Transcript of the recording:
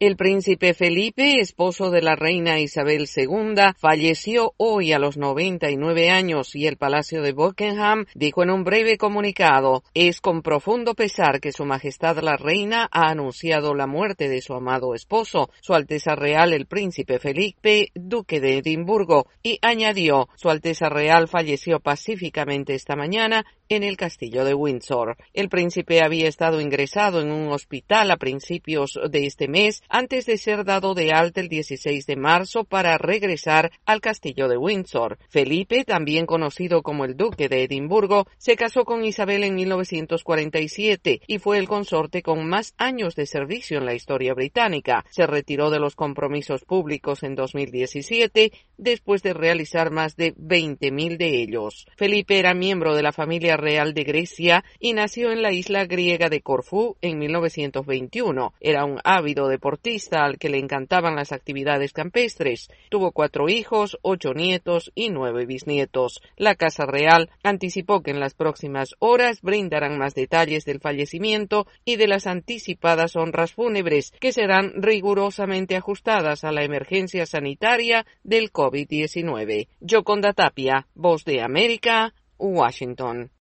El príncipe Felipe, esposo de la reina Isabel II, falleció hoy a los 99 años y el Palacio de Buckingham dijo en un breve comunicado: es con profundo pesar que Su Majestad la Reina ha anunciado la muerte de su amado esposo, Su Alteza Real el Príncipe Felipe, Duque de Edimburgo, y añadió: Su Alteza Real falleció pacíficamente esta mañana en el castillo de Windsor. El príncipe había estado ingresado en un hospital a principios de este mes antes de ser dado de alta el 16 de marzo para regresar al castillo de Windsor. Felipe, también conocido como el Duque de Edimburgo, se casó con Isabel en 1947 y fue el consorte con más años de servicio en la historia británica. Se retiró de los compromisos públicos en 2017 después de realizar más de 20.000 de ellos. Felipe era miembro de la familia real de Grecia y nació en la isla griega de Corfú en 1921. Era un ávido deportista al que le encantaban las actividades campestres. Tuvo 4 hijos, 8 nietos y 9 bisnietos. La Casa Real anticipó que en las próximas horas brindarán más detalles del fallecimiento y de las anticipadas honras fúnebres, que serán rigurosamente ajustadas a la emergencia sanitaria del COVID-19. Yoconda Tapia, Voz de América, Washington.